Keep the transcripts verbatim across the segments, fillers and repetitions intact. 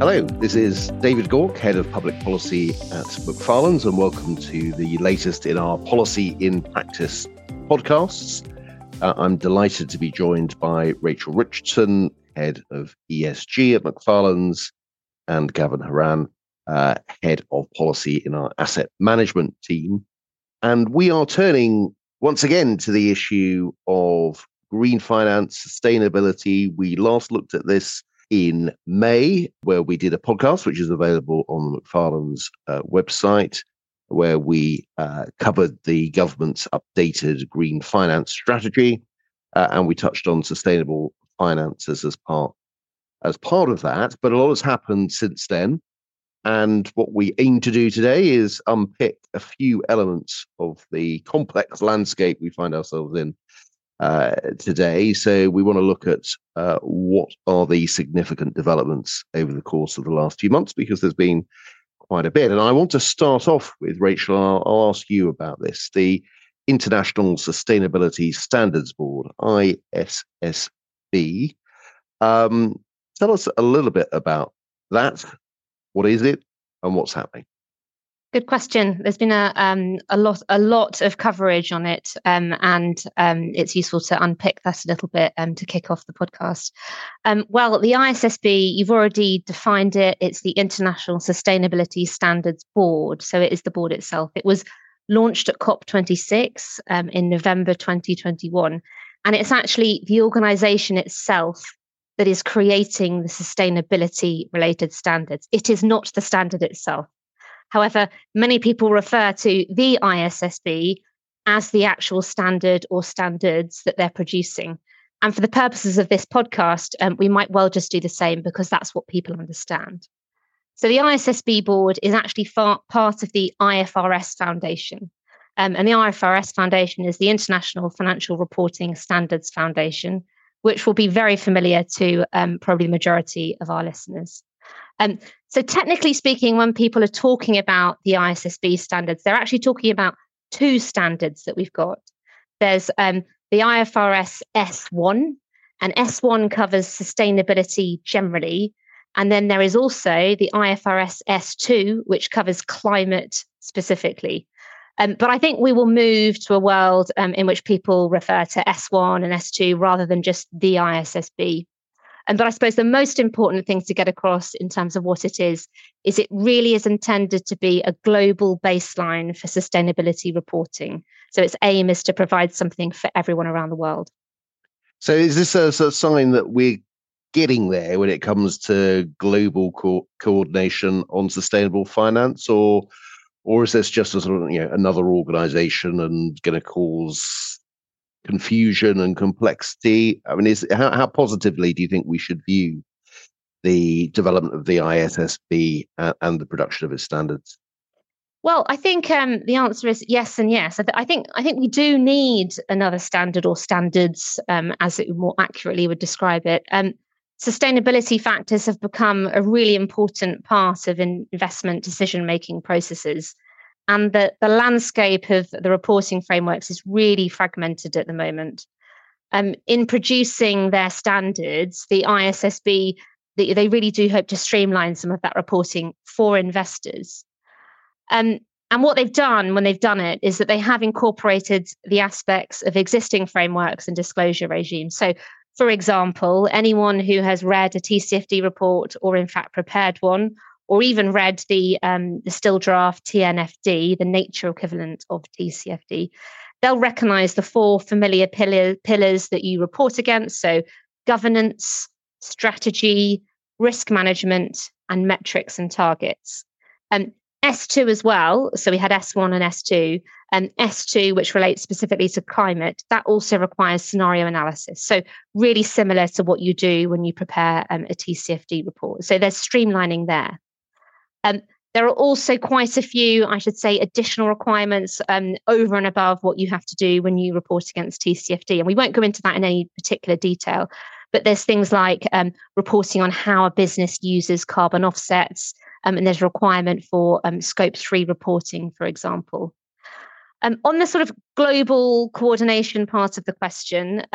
Hello, this is David Gork, Head of Public Policy at Macfarlanes, and welcome to the latest in our Policy in Practice podcasts. Uh, I'm delighted to be joined by Rachel Richardson, Head of E S G at Macfarlanes, and Gavin Horan, uh, Head of Policy in our Asset Management team. And we are turning once again to the issue of green finance, sustainability. We last looked at this in May, where we did a podcast, which is available on the Macfarlanes uh, website, where we uh, covered the government's updated green finance strategy, uh, and we touched on sustainable finances as part as part of that. But a lot has happened since then, and what we aim to do today is unpick a few elements of the complex landscape we find ourselves in uh, today. So we want to look at uh, what are the significant developments over the course of the last few months, because there's been quite a bit. And I want to start off with, Rachel, I'll, I'll ask you about this. The International Sustainability Standards Board, I S S B. Um, tell us a little bit about that. What is it and what's happening? Good question. There's been a um, a lot a lot of coverage on it, um, and um, it's useful to unpick that a little bit um, to kick off the podcast. Um, well, the I S S B, you've already defined it. It's the International Sustainability Standards Board, so it is the board itself. It was launched at COP twenty-six um, in November twenty twenty-one, and it's actually the organisation itself that is creating the sustainability-related standards. It is not the standard itself. However, many people refer to the I S S B as the actual standard or standards that they're producing. And for the purposes of this podcast, um, we might well just do the same, because that's what people understand. So the I S S B board is actually far, part of the I F R S Foundation. Um, and the I F R S Foundation is the International Financial Reporting Standards Foundation, which will be very familiar to um, probably the majority of our listeners. Um, so technically speaking, when people are talking about the I S S B standards, they're actually talking about two standards that we've got. There's um, the I F R S S one, and S one covers sustainability generally. And then there is also the I F R S S two, which covers climate specifically. Um, but I think we will move to a world um, in which people refer to S one and S two rather than just the I S S B. And but I suppose the most important thing to get across in terms of what it is, is it really is intended to be a global baseline for sustainability reporting. So its aim is to provide something for everyone around the world. So is this a, a sign that we're getting there when it comes to global co- coordination on sustainable finance, or or is this just a sort of, you know, another organization and going to cause confusion and complexity? I mean, is how, how positively do you think we should view the development of the I S S B and, and the production of its standards? Well, I think um, the answer is yes and yes. I, th- I think I think we do need another standard or standards, um, as it more accurately would describe it. Um, sustainability factors have become a really important part of investment decision-making processes. And the, the landscape of the reporting frameworks is really fragmented at the moment. Um, in producing their standards, the I S S B, they, they really do hope to streamline some of that reporting for investors. Um, and what they've done when they've done it is that they have incorporated the aspects of existing frameworks and disclosure regimes. So, for example, anyone who has read a T C F D report, or in fact prepared one, or even read the um, the still draft T N F D, the nature equivalent of T C F D, they'll recognise the four familiar pillar, pillars that you report against. So governance, strategy, risk management, and metrics and targets. Um, S two as well. So we had S one and S two. And S two, which relates specifically to climate, that also requires scenario analysis. So really similar to what you do when you prepare um, a T C F D report. So there's streamlining there. Um, there are also quite a few, I should say, additional requirements um, over and above what you have to do when you report against T C F D. And we won't go into that in any particular detail, but there's things like um, reporting on how a business uses carbon offsets, um, and there's a requirement for um, scope three reporting, for example. Um, on the sort of global coordination part of the question, um,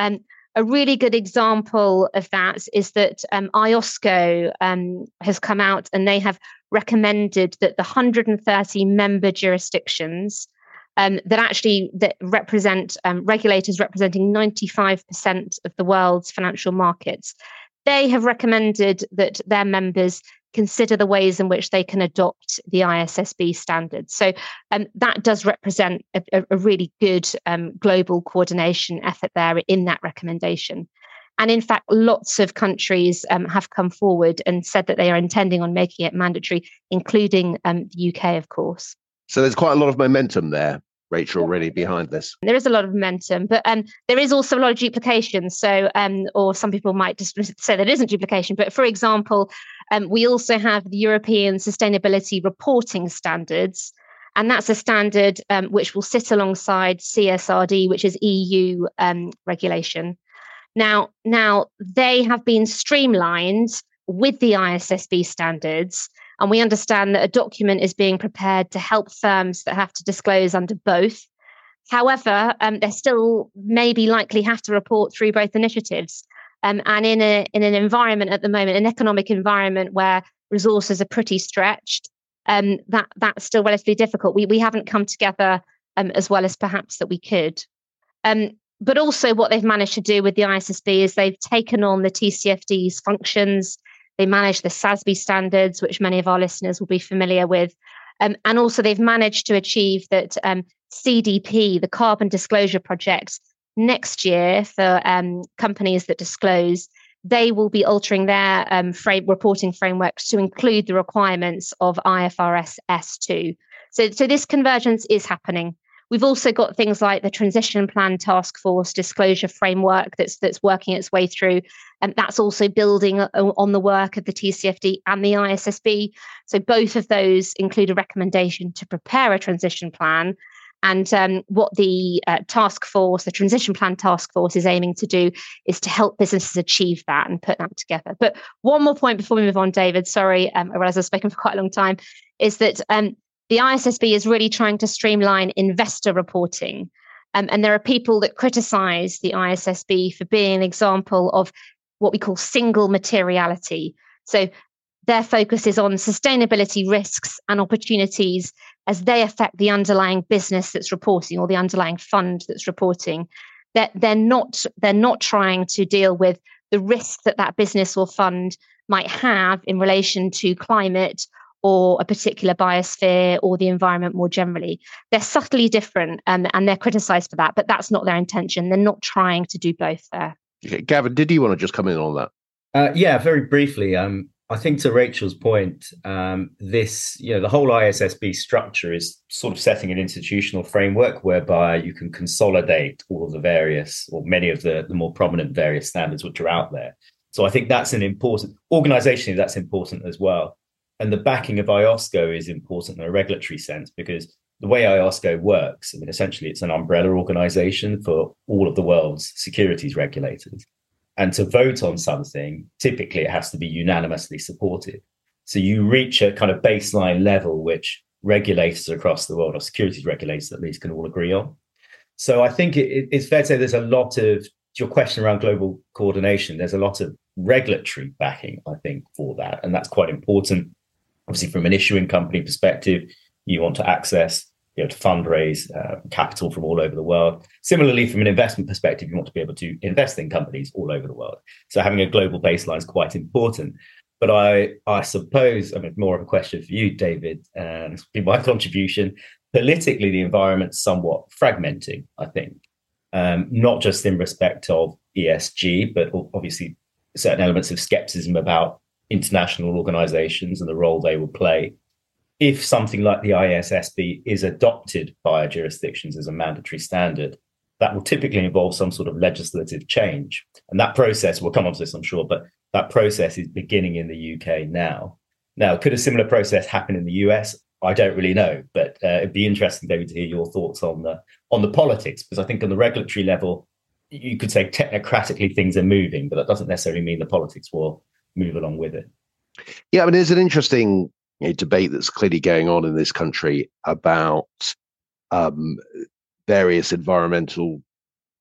a really good example of that is that um, I O S C O um, has come out and they have recommended that the one hundred thirty member jurisdictions um, that actually that represent um, regulators representing ninety-five percent of the world's financial markets, they have recommended that their members consider the ways in which they can adopt the I S S B standards. So um, that does represent a, a really good um, global coordination effort there in that recommendation. And in fact, lots of countries um, have come forward and said that they are intending on making it mandatory, including um, the U K, of course. So there's quite a lot of momentum there, Rachel, really behind this. There is a lot of momentum, but um, there is also a lot of duplication. So, um, or some people might just say there isn't duplication. But for example, um, we also have the European Sustainability Reporting Standards, and that's a standard um, which will sit alongside C S R D, which is E U um, regulation. Now, now they have been streamlined with the I S S B standards. And we understand that a document is being prepared to help firms that have to disclose under both. However, um, they still maybe likely have to report through both initiatives. Um, and in a in an environment at the moment, an economic environment where resources are pretty stretched, um, that that's still relatively difficult. We we haven't come together um, as well as perhaps that we could. Um, but also what they've managed to do with the I S S B is they've taken on the T C F D's functions. They manage the S A S B standards, which many of our listeners will be familiar with. Um, and also they've managed to achieve that um, C D P, the Carbon Disclosure Project, next year for um, companies that disclose, they will be altering their um, frame, reporting frameworks to include the requirements of I F R S S two. So, so this convergence is happening. We've also got things like the Transition Plan Task Force disclosure framework that's that's working its way through, and that's also building on the work of the T C F D and the I S S B. So both of those include a recommendation to prepare a transition plan. And um, what the uh, task force, the Transition Plan Task Force, is aiming to do is to help businesses achieve that and put that together. But one more point before we move on, David, sorry, um, I realize I've spoken for quite a long time, is that um, the I S S B is really trying to streamline investor reporting. Um, and there are people that criticize the I S S B for being an example of what we call single materiality. So their focus is on sustainability risks and opportunities as they affect the underlying business that's reporting or the underlying fund that's reporting. That they're, they're not they're not trying to deal with the risk that that business or fund might have in relation to climate or a particular biosphere or the environment more generally. They're subtly different, um, and they're criticised for that, but that's not their intention. They're not trying to do both there. Okay. Gavin, did you want to just come in on that? Uh, yeah, very briefly. Um, I think to Rachel's point, um, this, you know, the whole I S S B structure is sort of setting an institutional framework whereby you can consolidate all of the various or many of the, the more prominent various standards which are out there. So I think that's an important, organizationally, that's important as well. And the backing of I O S C O is important in a regulatory sense because the way I O S C O works, I mean, essentially it's an umbrella organization for all of the world's securities regulators. And to vote on something, typically it has to be unanimously supported. So you reach a kind of baseline level which regulators across the world, or securities regulators at least, can all agree on. So I think it, it's fair to say there's a lot of, to your question around global coordination, there's a lot of regulatory backing, I think, for that. And that's quite important. Obviously, from an issuing company perspective, you want to access, you know, to fundraise uh, capital from all over the world. Similarly, from an investment perspective, you want to be able to invest in companies all over the world. So having a global baseline is quite important. But I, I suppose, I mean, more of a question for you, David, and this will be my contribution. Politically, the environment's somewhat fragmenting, I think, um, not just in respect of E S G, but obviously certain elements of skepticism about international organizations and the role they will play. If something like the I S S B is adopted by jurisdictions as a mandatory standard, that will typically involve some sort of legislative change. And that process, we'll come on to this, I'm sure, but that process is beginning in the U K now. Now, could a similar process happen in the U S? I don't really know, but uh, it'd be interesting, David, to hear your thoughts on the on the politics, because I think on the regulatory level, you could say technocratically things are moving, but that doesn't necessarily mean the politics will move along with it. Yeah, I mean, there's an interesting you know, debate that's clearly going on in this country about um, various environmental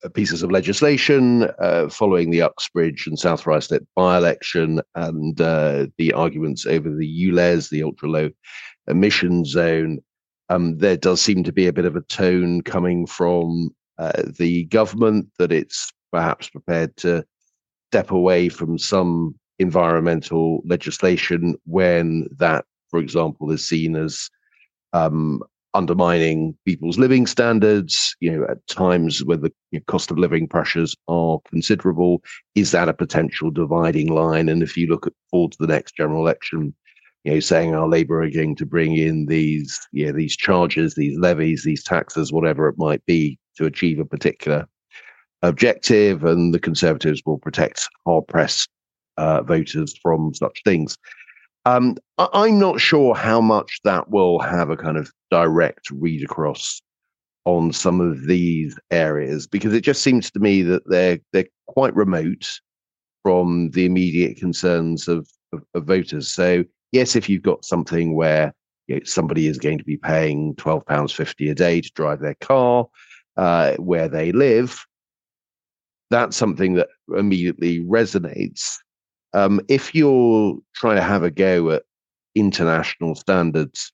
pieces of legislation uh, following the Uxbridge and South Ruislip by-election and uh, the arguments over the U L E Z, the ultra-low emission zone. Um, there does seem to be a bit of a tone coming from uh, the government that it's perhaps prepared to step away from some environmental legislation when that, for example, is seen as um, undermining people's living standards, you know, at times where the you know, cost of living pressures are considerable. Is that a potential dividing line? And if you look at forward to the next general election, you know, saying our Labour are going to bring in these, you know, these charges, these levies, these taxes, whatever it might be, to achieve a particular objective, and the Conservatives will protect hard-pressed uh, voters from such things. Um, I- I'm not sure how much that will have a kind of direct read across on some of these areas, because it just seems to me that they're they're quite remote from the immediate concerns of, of, of voters. So yes, if you've got something where you know, somebody is going to be paying twelve pounds fifty a day to drive their car uh, where they live, that's something that immediately resonates. Um, if you're trying to have a go at international standards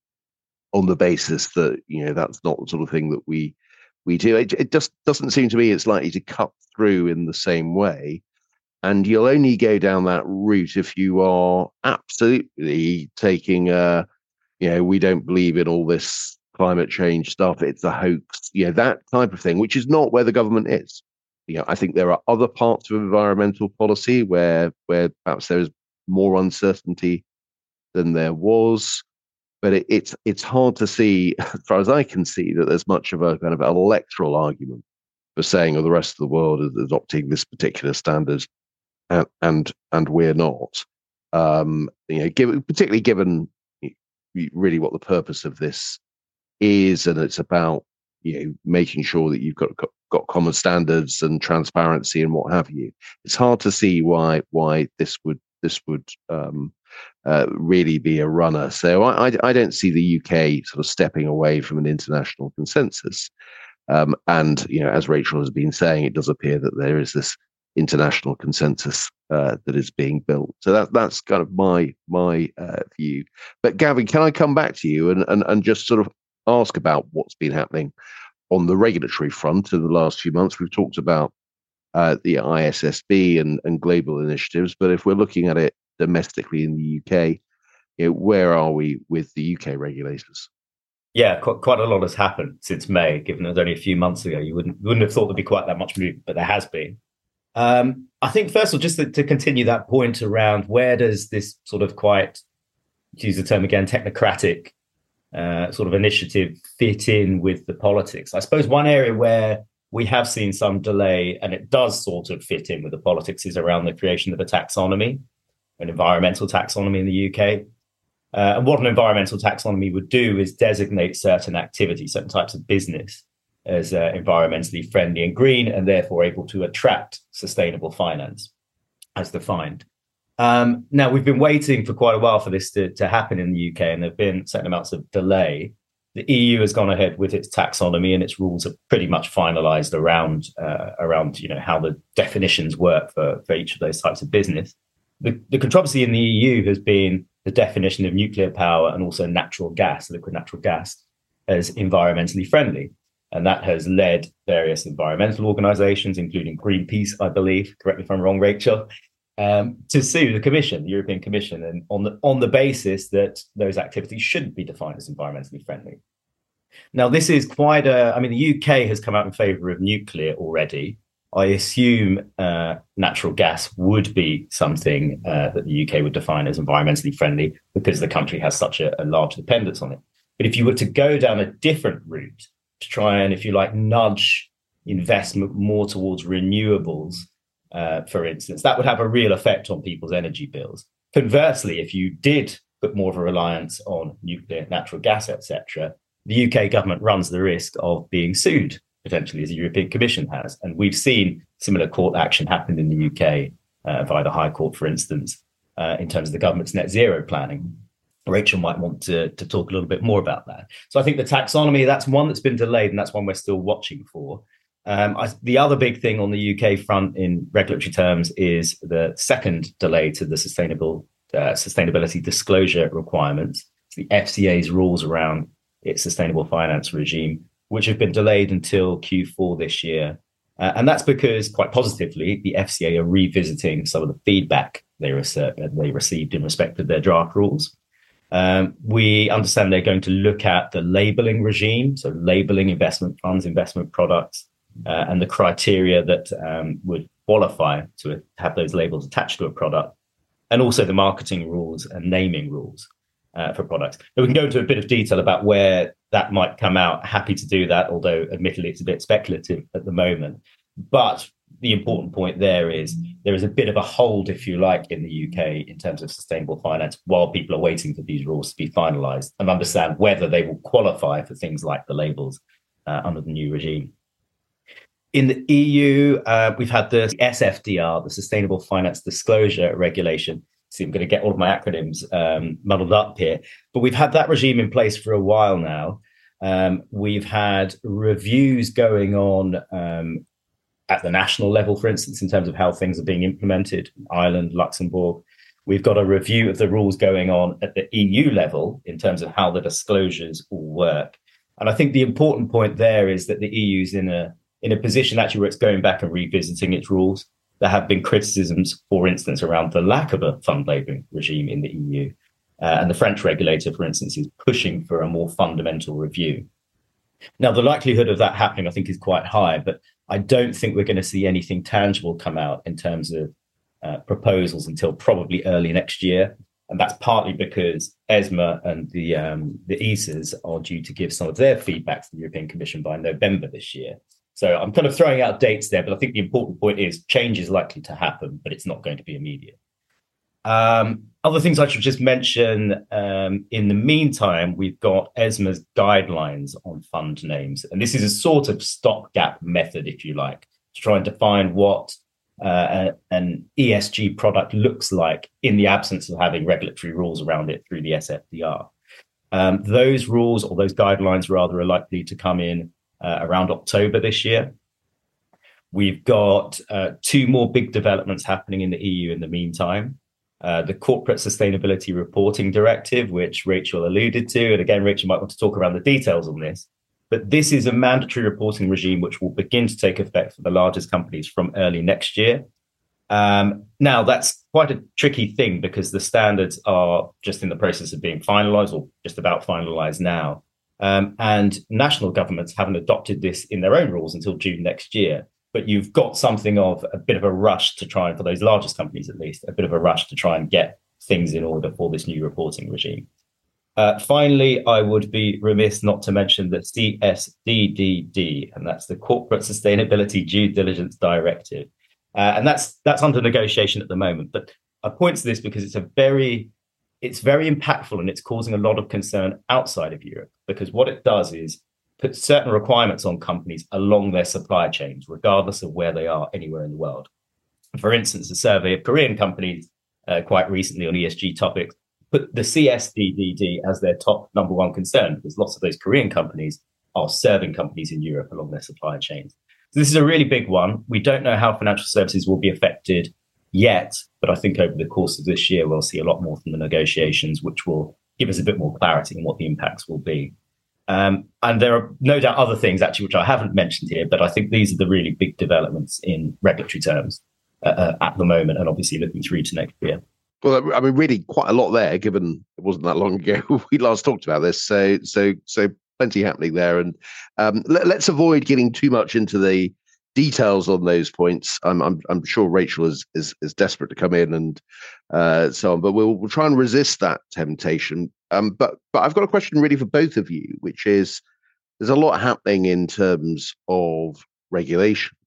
on the basis that, you know, that's not the sort of thing that we we do, it, it just doesn't seem to me it's likely to cut through in the same way. And you'll only go down that route if you are absolutely taking a, you know, we don't believe in all this climate change stuff, it's a hoax, you know, that type of thing, which is not where the government is. You know, I think there are other parts of environmental policy where where perhaps there is more uncertainty than there was, but it, it's it's hard to see, as far as I can see, that there's much of a kind of electoral argument for saying, oh, the rest of the world is adopting this particular standard, and and, and we're not. Um, you know, given, particularly given really what the purpose of this is, and it's about, you know, making sure that you've got, got got common standards and transparency and what have you. It's hard to see why why this would this would um, uh, really be a runner. So I, I I don't see the U K sort of stepping away from an international consensus. Um, and you know, as Rachel has been saying, it does appear that there is this international consensus uh, that is being built. So that that's kind of my my uh, view. But Gavin, can I come back to you and and and just sort of ask about what's been happening on the regulatory front in the last few months? We've talked about uh, the I S S B and, and global initiatives, but if we're looking at it domestically in the U K, you know, where are we with the U K regulators? Yeah, quite, quite a lot has happened since May, given it was only a few months ago. You wouldn't wouldn't have thought there'd be quite that much movement, but there has been. Um, I think, first of all, just to, to continue that point around where does this sort of quite, to use the term again, technocratic Uh, sort of initiative fit in with the politics. I suppose one area where we have seen some delay, and it does sort of fit in with the politics, is around the creation of a taxonomy, an environmental taxonomy in the U K. Uh, and what an environmental taxonomy would do is designate certain activities, certain types of business as uh, environmentally friendly and green, and therefore able to attract sustainable finance as defined. Um, now, we've been waiting for quite a while for this to, to happen in the U K, and there have been certain amounts of delay. The E U has gone ahead with its taxonomy, and its rules are pretty much finalised around uh, around you know how the definitions work for, for each of those types of business. The, the controversy in the E U has been the definition of nuclear power and also natural gas, liquid natural gas, as environmentally friendly. And that has led various environmental organisations, including Greenpeace, I believe, correct me if I'm wrong, Rachel, Um, to sue the Commission, the European Commission, and on the on the basis that those activities shouldn't be defined as environmentally friendly. Now, this is quite a, I mean, the U K has come out in favour of nuclear already. I assume uh, natural gas would be something uh, that the U K would define as environmentally friendly because the country has such a, a large dependence on it. But if you were to go down a different route to try and, if you like, nudge investment more towards renewables, Uh, for instance, that would have a real effect on people's energy bills. Conversely, if you did put more of a reliance on nuclear, natural gas, et cetera, the U K government runs the risk of being sued, potentially, as the European Commission has. And we've seen similar court action happen in the U K uh, via the High Court, for instance, uh, in terms of the government's net zero planning. Rachel might want to, to talk a little bit more about that. So I think the taxonomy, that's one that's been delayed, and that's one we're still watching for. Um, I, the other big thing on the U K front in regulatory terms is the second delay to the sustainable uh, sustainability disclosure requirements, the F C A's rules around its sustainable finance regime, which have been delayed until Q four this year. Uh, and that's because, quite positively, the F C A are revisiting some of the feedback they, rece- they received in respect of their draft rules. Um, we understand they're going to look at the labeling regime, so labeling investment funds, investment products, uh, and the criteria that um, would qualify to have those labels attached to a product, and also the marketing rules and naming rules uh, for products. But we can go into a bit of detail about where that might come out. Happy to do that, although admittedly it's a bit speculative at the moment. But the important point there is there is a bit of a hold, if you like, in the U K in terms of sustainable finance while people are waiting for these rules to be finalised and understand whether they will qualify for things like the labels uh, under the new regime. In the E U, uh, we've had the S F D R, the Sustainable Finance Disclosure Regulation. See, I'm going to get all of my acronyms um, muddled up here, but we've had that regime in place for a while now. Um, we've had reviews going on um, at the national level, for instance, in terms of how things are being implemented, Ireland, Luxembourg. We've got a review of the rules going on at the E U level in terms of how the disclosures all work. And I think the important point there is that the E U is in a in a position actually where it's going back and revisiting its rules. There have been criticisms, for instance, around the lack of a fund labelling regime in the E U. Uh, and the French regulator, for instance, is pushing for a more fundamental review. Now, the likelihood of that happening, I think, is quite high, but I don't think we're going to see anything tangible come out in terms of uh, proposals until probably early next year. And that's partly because ESMA and the, um, the E S As are due to give some of their feedback to the European Commission by November this year. So I'm kind of throwing out dates there, but I think the important point is change is likely to happen, but it's not going to be immediate. Um, other things I should just mention, um, in the meantime, we've got ESMA's guidelines on fund names. And this is a sort of stopgap method, if you like, to try and define what uh, an E S G product looks like in the absence of having regulatory rules around it through the S F D R. Um, those rules, or those guidelines rather, are likely to come in uh, around October this year. We've got uh, two more big developments happening in the E U in the meantime. Uh, the Corporate Sustainability Reporting Directive, which Rachel alluded to. And again, Rachel might want to talk around the details on this. But this is a mandatory reporting regime which will begin to take effect for the largest companies from early next year. Um, now, that's quite a tricky thing because the standards are just in the process of being finalised or just about finalised now. Um, and national governments haven't adopted this in their own rules until June next year. But you've got something of a bit of a rush to try and, for those largest companies at least, a bit of a rush to try and get things in order for this new reporting regime. Uh, finally, I would be remiss not to mention the C S D D D, and that's the Corporate Sustainability Due Diligence Directive. Uh, and that's that's under negotiation at the moment. But I point to this because it's a very, it's very impactful and it's causing a lot of concern outside of Europe, because what it does is put certain requirements on companies along their supply chains, regardless of where they are anywhere in the world. For instance, a survey of Korean companies uh, quite recently on E S G topics put the C S D D D as their top number one concern, because lots of those Korean companies are serving companies in Europe along their supply chains. So this is a really big one. We don't know how financial services will be affected yet, but I think over the course of this year, we'll see a lot more from the negotiations, which will give us a bit more clarity on what the impacts will be. Um, and there are no doubt other things, actually, which I haven't mentioned here, but I think these are the really big developments in regulatory terms uh, uh, at the moment, and obviously looking through to next year. Well, I mean, really quite a lot there, given it wasn't that long ago we last talked about this. So, so, so plenty happening there. And um, let, let's avoid getting too much into the details on those points. I'm, I'm, I'm sure Rachel is, is, is desperate to come in and uh, so on, but we'll, we'll try and resist that temptation. Um, but but I've got a question really for both of you, which is there's a lot happening in terms of regulations,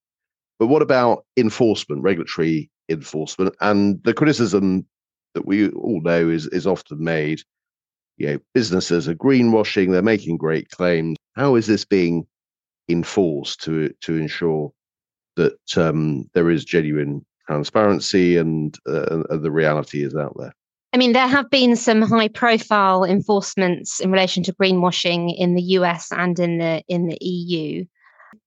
but what about enforcement, regulatory enforcement? And the criticism that we all know is is often made, you know, businesses are greenwashing, they're making great claims. How is this being enforced to to ensure that um, there is genuine transparency and uh, and the reality is out there? I mean, there have been some high-profile enforcements in relation to greenwashing in the U S and in the in the E U.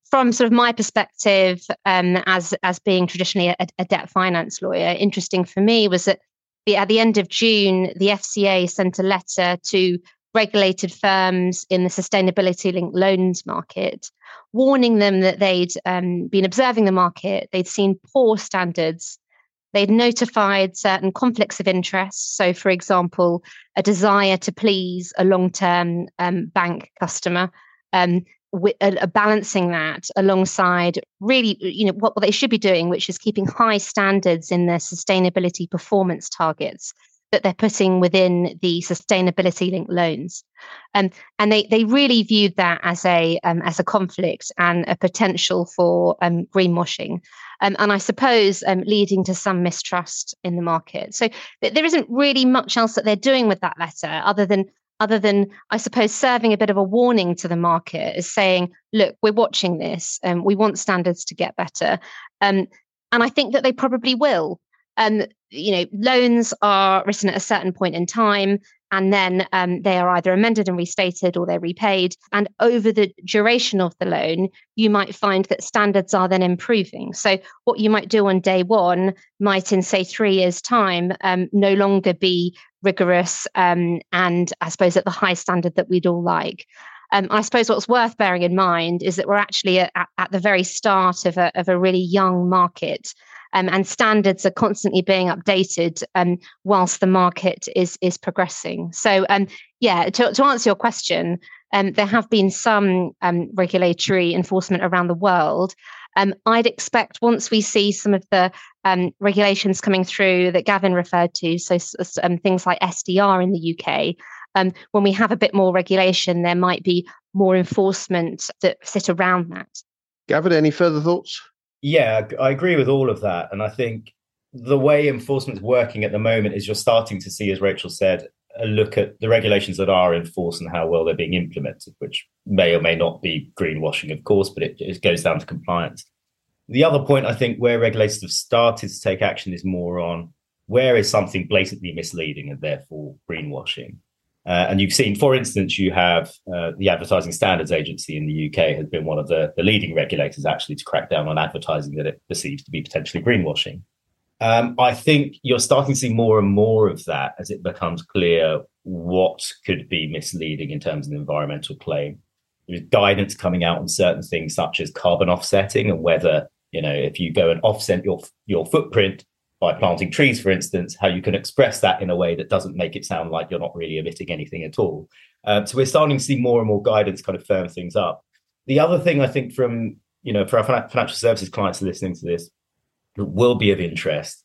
from sort of my perspective, um, as as being traditionally a, a debt finance lawyer, interesting for me was that the, at the end of June, the F C A sent a letter to regulated firms in the sustainability-linked loans market, warning them that they'd um, been observing the market, they'd seen poor standards, they'd notified certain conflicts of interest. So, for example, a desire to please a long-term um, bank customer, um, with, uh, balancing that alongside really, you know, what, what they should be doing, which is keeping high standards in their sustainability performance targets that they're putting within the sustainability linked loans. Um, and they they really viewed that as a um, as a conflict and a potential for um, greenwashing. Um, and I suppose um, leading to some mistrust in the market. So th- there isn't really much else that they're doing with that letter other than other than, I suppose, serving a bit of a warning to the market, is saying, look, we're watching this and we want standards to get better. Um, and I think that they probably will. Um, you know, loans are written at a certain point in time, and then um, they are either amended and restated or they're repaid. And over the duration of the loan, you might find that standards are then improving. So what you might do on day one might, in say three years' time, um, no longer be rigorous um, and I suppose at the high standard that we'd all like. Um, I suppose what's worth bearing in mind is that we're actually at, at the very start of a, of a really young market. Um, and standards are constantly being updated um, whilst the market is is progressing. So, um, yeah, to, to answer your question, um, there have been some um, regulatory enforcement around the world. Um, I'd expect once we see some of the um, regulations coming through that Gavin referred to, so um, things like S D R in the U K, um, when we have a bit more regulation, there might be more enforcement that sit around that. Gavin, any further thoughts? Yeah, I agree with all of that. And I think the way enforcement's working at the moment is you're starting to see, as Rachel said, a look at the regulations that are enforced and how well they're being implemented, which may or may not be greenwashing, of course, but it, it goes down to compliance. The other point, I think, where regulators have started to take action is more on where is something blatantly misleading and therefore greenwashing. Uh, and you've seen, for instance, you have uh, the Advertising Standards Agency in the U K has been one of the, the leading regulators actually to crack down on advertising that it perceives to be potentially greenwashing. Um, I think you're starting to see more and more of that as it becomes clear what could be misleading in terms of the environmental claim. There's guidance coming out on certain things such as carbon offsetting and whether, you know, if you go and offset your your footprint by planting trees, for instance, how you can express that in a way that doesn't make it sound like you're not really emitting anything at all. Um, so we're starting to see more and more guidance kind of firm things up. The other thing I think from, you know, for our financial services clients listening to this that will be of interest,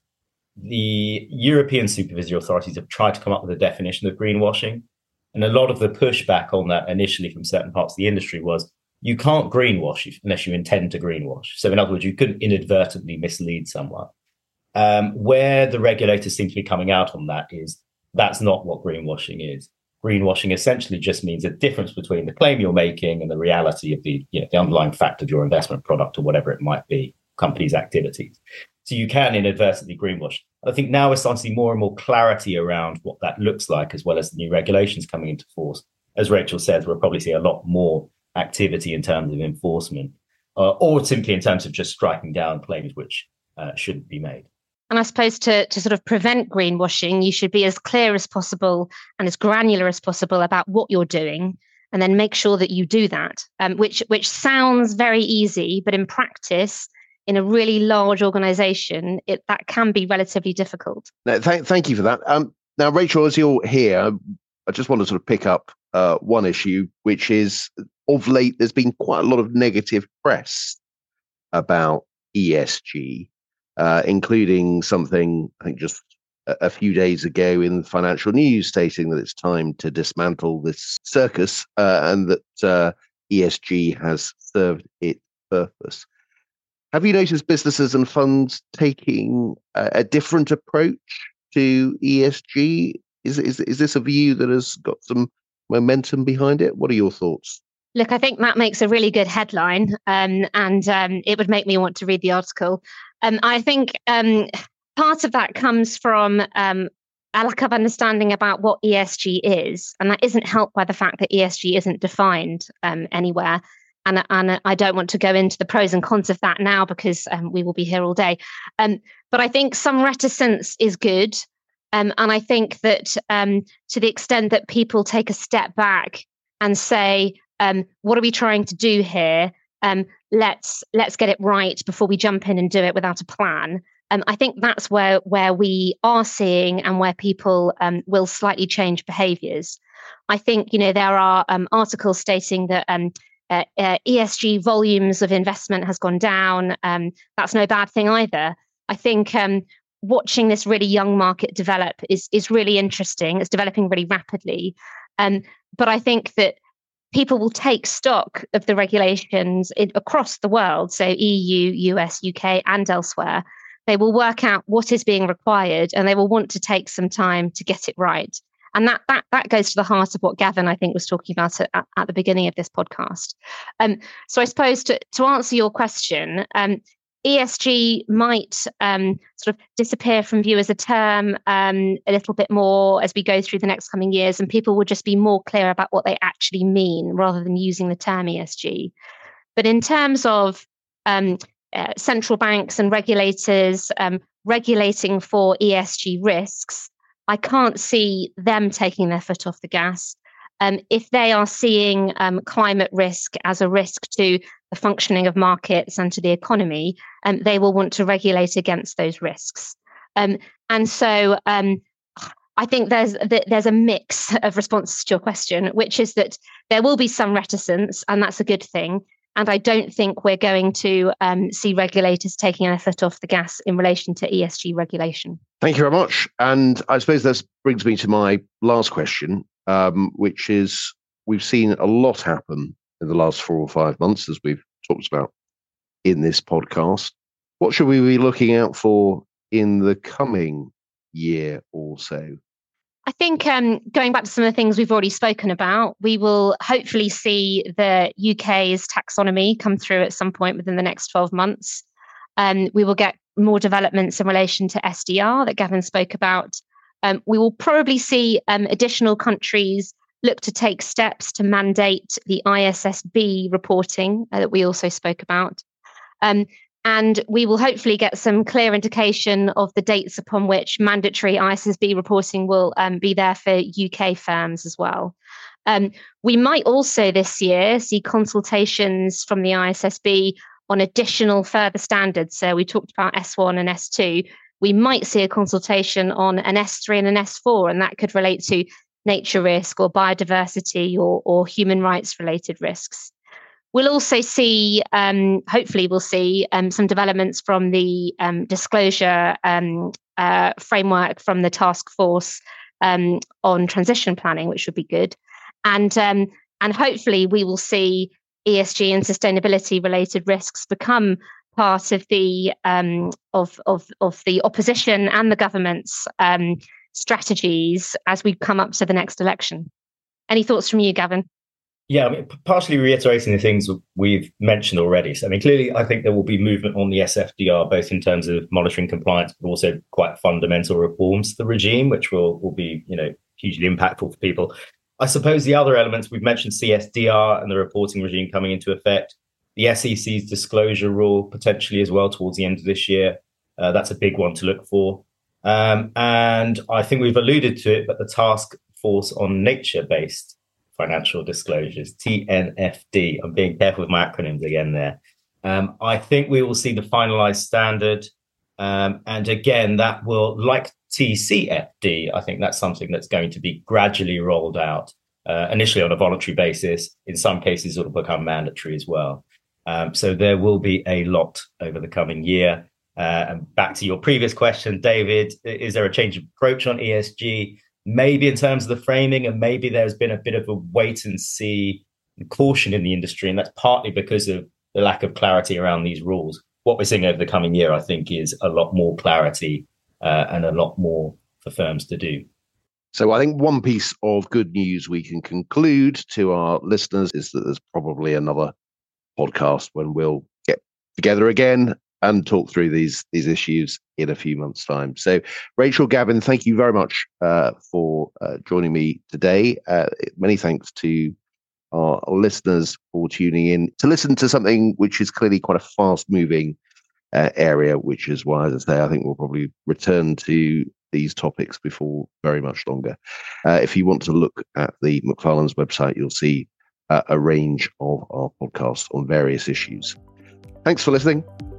the European supervisory authorities have tried to come up with a definition of greenwashing. And a lot of the pushback on that initially from certain parts of the industry was you can't greenwash unless you intend to greenwash. So in other words, you couldn't inadvertently mislead someone. Um, where the regulators seem to be coming out on that is that's not what greenwashing is. Greenwashing essentially just means a difference between the claim you're making and the reality of the, you know, the underlying fact of your investment product or whatever it might be, company's activities. So you can inadvertently greenwash. I think now we're starting to see more and more clarity around what that looks like, as well as the new regulations coming into force. As Rachel said, we'll probably see a lot more activity in terms of enforcement, uh, or simply in terms of just striking down claims which uh, shouldn't be made. And I suppose to, to sort of prevent greenwashing, you should be as clear as possible and as granular as possible about what you're doing, and then make sure that you do that, um, which which sounds very easy, but in practice, in a really large organization, it, that can be relatively difficult. No, th- thank you for that. Um, now, Rachel, as you're here, I just want to sort of pick up uh, one issue, which is of late, there's been quite a lot of negative press about E S G. Uh, including something, I think, just a, a few days ago in the Financial News stating that it's time to dismantle this circus uh, and that uh, E S G has served its purpose. Have you noticed businesses and funds taking a, a different approach to E S G? Is, is, is this a view that has got some momentum behind it? What are your thoughts? Look, I think Matt makes a really good headline, um, and um, it would make me want to read the article. Um, I think um, part of that comes from um, a lack of understanding about what E S G is, and that isn't helped by the fact that E S G isn't defined um, anywhere. and and I don't want to go into the pros and cons of that now because um, we will be here all day. Um, but I think some reticence is good, um, and I think that um, to the extent that people take a step back and say, um, "What are we trying to do here? Um, let's let's get it right before we jump in and do it without a plan." Um, I think that's where where we are seeing and where people um, will slightly change behaviours. I think, you know, there are um, articles stating that um, uh, uh, E S G volumes of investment has gone down. Um, that's no bad thing either. I think um, watching this really young market develop is is really interesting. It's developing really rapidly. Um, but I think that people will take stock of the regulations in, across the world, so E U, U S, U K, and elsewhere. They will work out what is being required, and they will want to take some time to get it right. And that that that goes to the heart of what Gavin, I think, was talking about at, at the beginning of this podcast. Um, so I suppose to, to answer your question, um, E S G might um, sort of disappear from view as a term um, a little bit more as we go through the next coming years, and people will just be more clear about what they actually mean rather than using the term E S G. But in terms of um, uh, central banks and regulators um, regulating for E S G risks, I can't see them taking their foot off the gas. Um, if they are seeing um, climate risk as a risk to the functioning of markets and to the economy, um, they will want to regulate against those risks. Um, and so um, I think there's there's a mix of responses to your question, which is that there will be some reticence, and that's a good thing. And I don't think we're going to um, see regulators taking their foot off the gas in relation to E S G regulation. Thank you very much. And I suppose this brings me to my last question, um, which is we've seen a lot happen in the last four or five months, as we've talked about in this podcast. What should we be looking out for in the coming year or so? I think um, going back to some of the things we've already spoken about, we will hopefully see the U K's taxonomy come through at some point within the next twelve months. Um, we will get more developments in relation to S D R that Gavin spoke about. Um, we will probably see um, additional countries look to take steps to mandate the I S S B reporting uh, that we also spoke about. Um, And we will hopefully get some clear indication of the dates upon which mandatory I S S B reporting will um, be there for U K firms as well. Um, we might also this year see consultations from the I S S B on additional further standards. So we talked about S one and S two. We might see a consultation on an S three and an S four, and that could relate to nature risk or biodiversity or, or human rights related risks. We'll also see, um, hopefully we'll see um, some developments from the um, disclosure um, uh, framework from the task force um, on transition planning, which would be good. And, um, and hopefully we will see E S G and sustainability related risks become part of the um, of, of, of the opposition and the government's um, strategies as we come up to the next election. Any thoughts from you, Gavin? Yeah, I mean, partially reiterating the things we've mentioned already. So, I mean, clearly, I think there will be movement on the S F D R, both in terms of monitoring compliance, but also quite fundamental reforms to the regime, which will, will be, you know, hugely impactful for people. I suppose the other elements, we've mentioned C S D R and the reporting regime coming into effect, the S E C's disclosure rule potentially as well towards the end of this year. Uh, that's a big one to look for. Um, and I think we've alluded to it, but the task force on nature-based financial disclosures, T N F D. I'm being careful with my acronyms again there. Um, I think we will see the finalized standard. Um, and again, that will, like T C F D, I think that's something that's going to be gradually rolled out, uh, initially on a voluntary basis. In some cases, it will become mandatory as well. Um, so there will be a lot over the coming year. Uh, and back to your previous question, David, is there a change of approach on E S G? Maybe in terms of the framing, and maybe there's been a bit of a wait and see and caution in the industry. And that's partly because of the lack of clarity around these rules. What we're seeing over the coming year, I think, is a lot more clarity uh, and a lot more for firms to do. So I think one piece of good news we can conclude to our listeners is that there's probably another podcast when we'll get together again and talk through these these issues in a few months' time. So, Rachel, Gavin, thank you very much uh, for uh, joining me today. Uh, many thanks to our listeners for tuning in to listen to something which is clearly quite a fast-moving uh, area, which is why, as I say, I think we'll probably return to these topics before very much longer. Uh, if you want to look at the Macfarlane's website, you'll see uh, a range of our podcasts on various issues. Thanks for listening.